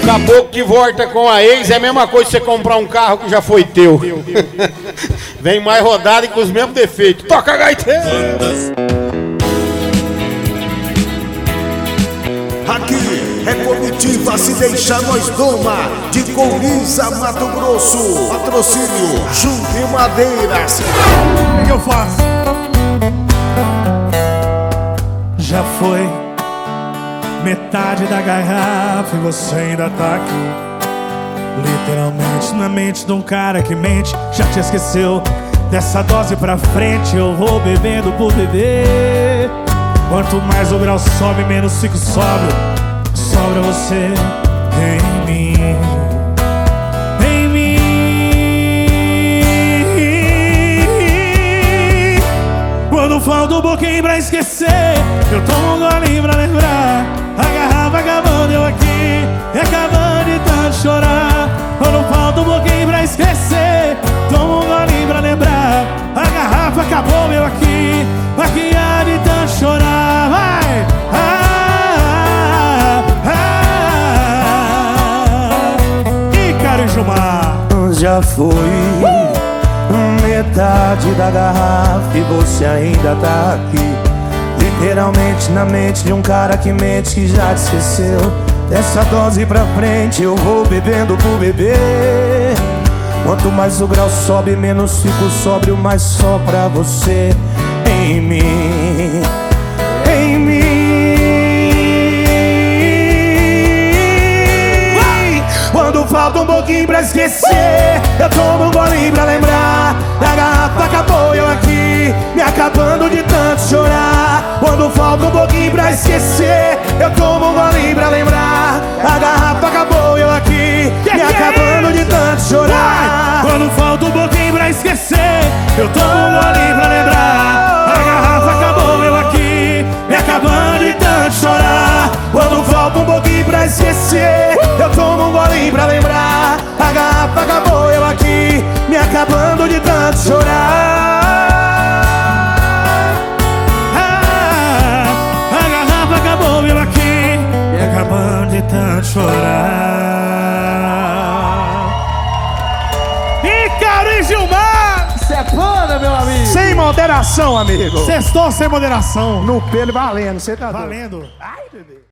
caboclo que volta com a ex é a mesma coisa que você comprar um carro que já foi teu. Vem mais rodado e com os mesmos defeitos. Toca, gaiteiro! Aqui é comitiva Se Deixa Nós Doma, de Colniza, Mato Grosso. Patrocínio Junte Madeiras. O que eu faço? Já foi metade da garrafa e você ainda tá aqui. Literalmente na mente de um cara que mente. Já te esqueceu? Dessa dose pra frente eu vou bebendo por beber. Quanto mais o grau sobe, menos fico sóbrio. Sobra você em mim. Em mim. Quando falta um pouquinho pra esquecer, eu tomo um golinho pra lembrar. A garrafa acabando, eu aqui, e acabando de tanto chorar. Quando falta um pouquinho pra esquecer, tomo um golinho pra lembrar. A garrafa acabou, eu aqui, há de tanto chorar. Vai! Ícaro e Gilmar. Já foi metade da garrafa e você ainda tá aqui. Literalmente na mente de um cara que mente, que já te esqueceu. Dessa dose pra frente eu vou bebendo por beber. Quanto mais o grau sobe, menos fico sóbrio, mas só pra você em mim. Em mim. Quando falta um pouquinho pra esquecer, eu tomo um golinho pra lembrar. A garrafa acabou, eu aqui, me acabando de tanto chorar. Quando falta um pouquinho pra esquecer, eu tomo um golinho pra lembrar. A garrafa acabou, eu aqui, me acabando de tanto chorar. Quando falta um pouquinho pra esquecer, eu tomo um golinho pra lembrar. A garrafa acabou, eu aqui, me acabando de tanto chorar. Quando falta um pouquinho pra esquecer, eu tomo um golinho pra lembrar. A garrafa acabou, eu aqui, me acabando de tanto chorar. A garrafa acabou, eu aqui, me acabando de tanto chorar. Ícaro e Gilmar! Isso é foda, meu amigo! Sem moderação, amigo! Sextou sem moderação. No pelo valendo, você tá valendo. Ai, bebê.